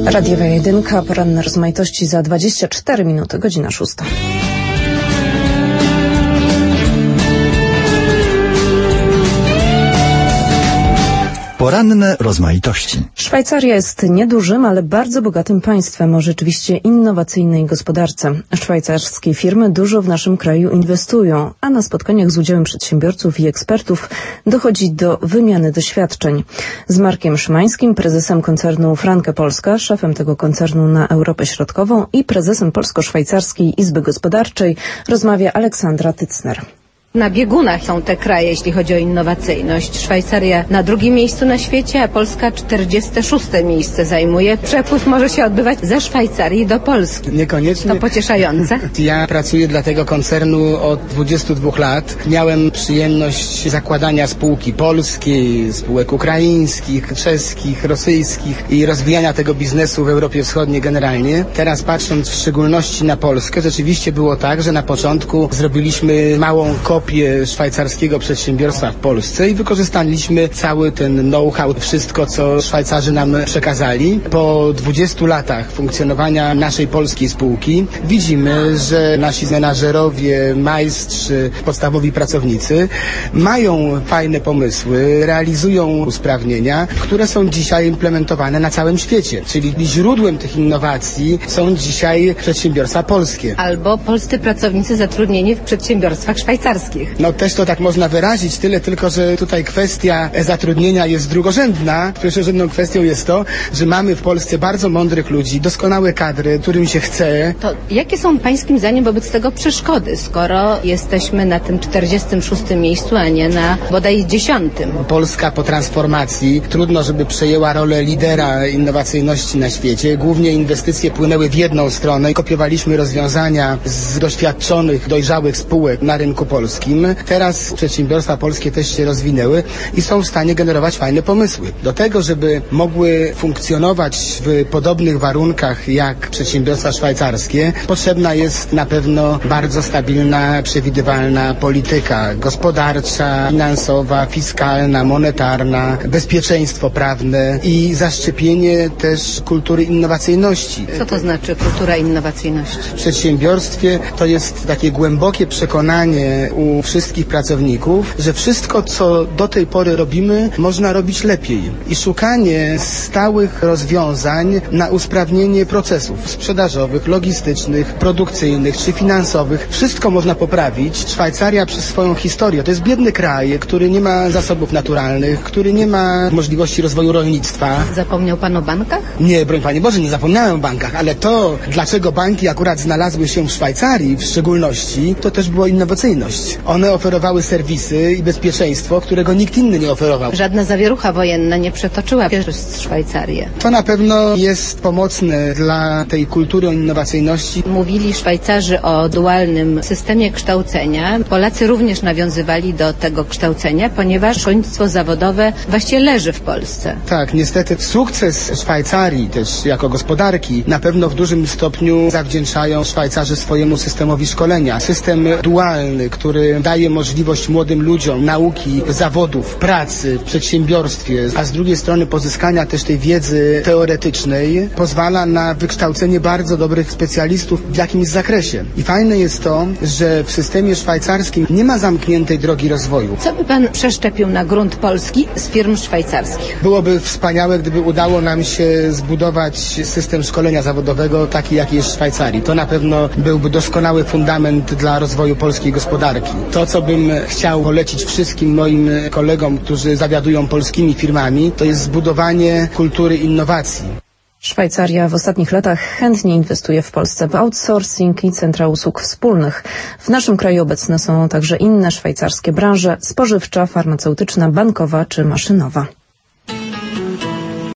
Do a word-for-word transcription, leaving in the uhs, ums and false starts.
Radiowa jedynka, poranne rozmaitości za dwadzieścia cztery minuty, godzina szósta. Poranne rozmaitości. Szwajcaria jest niedużym, ale bardzo bogatym państwem o rzeczywiście innowacyjnej gospodarce. Szwajcarskie firmy dużo w naszym kraju inwestują, a na spotkaniach z udziałem przedsiębiorców i ekspertów dochodzi do wymiany doświadczeń. Z Markiem Szymańskim, prezesem koncernu Franke Polska, szefem tego koncernu na Europę Środkową i prezesem Polsko-Szwajcarskiej Izby Gospodarczej rozmawia Aleksandra Tycner. Na biegunach są te kraje, jeśli chodzi o innowacyjność. Szwajcaria na drugim miejscu na świecie, a Polska czterdzieste szóste miejsce zajmuje. Przepływ może się odbywać ze Szwajcarii do Polski. Niekoniecznie. To pocieszające. Ja pracuję dla tego koncernu od dwudziestu dwóch lat. Miałem przyjemność zakładania spółki polskiej, spółek ukraińskich, czeskich, rosyjskich i rozwijania tego biznesu w Europie Wschodniej generalnie. Teraz patrząc w szczególności na Polskę, rzeczywiście było tak, że na początku zrobiliśmy małą kopię szwajcarskiego przedsiębiorstwa w Polsce i wykorzystaliśmy cały ten know-how, wszystko co Szwajcarzy nam przekazali. Po dwudziestu latach funkcjonowania naszej polskiej spółki widzimy, że nasi menadżerowie, majstrzy, podstawowi pracownicy mają fajne pomysły, realizują usprawnienia, które są dzisiaj implementowane na całym świecie. Czyli źródłem tych innowacji są dzisiaj przedsiębiorstwa polskie. Albo polscy pracownicy zatrudnieni w przedsiębiorstwach szwajcarskich. No też to tak można wyrazić, tyle tylko, że tutaj kwestia zatrudnienia jest drugorzędna. Pierwszorzędną kwestią jest to, że mamy w Polsce bardzo mądrych ludzi, doskonałe kadry, którym się chce. To jakie są pańskim zdaniem wobec tego przeszkody, skoro jesteśmy na tym czterdziestym szóstym miejscu, a nie na bodaj dziesiątym? Polska po transformacji trudno, żeby przejęła rolę lidera innowacyjności na świecie. Głównie inwestycje płynęły w jedną stronę i kopiowaliśmy rozwiązania z doświadczonych, dojrzałych spółek na rynku polskim. Teraz przedsiębiorstwa polskie też się rozwinęły i są w stanie generować fajne pomysły. Do tego, żeby mogły funkcjonować w podobnych warunkach jak przedsiębiorstwa szwajcarskie, potrzebna jest na pewno bardzo stabilna, przewidywalna polityka gospodarcza, finansowa, fiskalna, monetarna, bezpieczeństwo prawne i zaszczepienie też kultury innowacyjności. Co to znaczy kultura innowacyjności? W przedsiębiorstwie to jest takie głębokie przekonanie u wszystkich pracowników, że wszystko, co do tej pory robimy, można robić lepiej. I szukanie stałych rozwiązań na usprawnienie procesów sprzedażowych, logistycznych, produkcyjnych czy finansowych. Wszystko można poprawić. Szwajcaria przez swoją historię to jest biedny kraj, który nie ma zasobów naturalnych, który nie ma możliwości rozwoju rolnictwa. Zapomniał pan o bankach? Nie, broń Panie Boże, nie zapomniałem o bankach, ale to, dlaczego banki akurat znalazły się w Szwajcarii w szczególności, to też była innowacyjność. One oferowały serwisy i bezpieczeństwo, którego nikt inny nie oferował. Żadna zawierucha wojenna nie przetoczyła przez Szwajcarię. To na pewno jest pomocne dla tej kultury innowacyjności. Mówili Szwajcarzy o dualnym systemie kształcenia. Polacy również nawiązywali do tego kształcenia, ponieważ szkolnictwo zawodowe właściwie leży w Polsce. Tak, niestety sukces Szwajcarii też jako gospodarki na pewno w dużym stopniu zawdzięczają Szwajcarzy swojemu systemowi szkolenia. System dualny, który daje możliwość młodym ludziom nauki, zawodów, pracy w przedsiębiorstwie, a z drugiej strony pozyskania też tej wiedzy teoretycznej, pozwala na wykształcenie bardzo dobrych specjalistów w jakimś zakresie. I fajne jest to, że w systemie szwajcarskim nie ma zamkniętej drogi rozwoju. Co by pan przeszczepił na grunt Polski z firm szwajcarskich? Byłoby wspaniałe, gdyby udało nam się zbudować system szkolenia zawodowego taki, jaki jest w Szwajcarii. To na pewno byłby doskonały fundament dla rozwoju polskiej gospodarki. To, co bym chciał polecić wszystkim moim kolegom, którzy zawiadują polskimi firmami, to jest zbudowanie kultury innowacji. Szwajcaria w ostatnich latach chętnie inwestuje w Polsce w outsourcing i centra usług wspólnych. W naszym kraju obecne są także inne szwajcarskie branże: spożywcza, farmaceutyczna, bankowa czy maszynowa.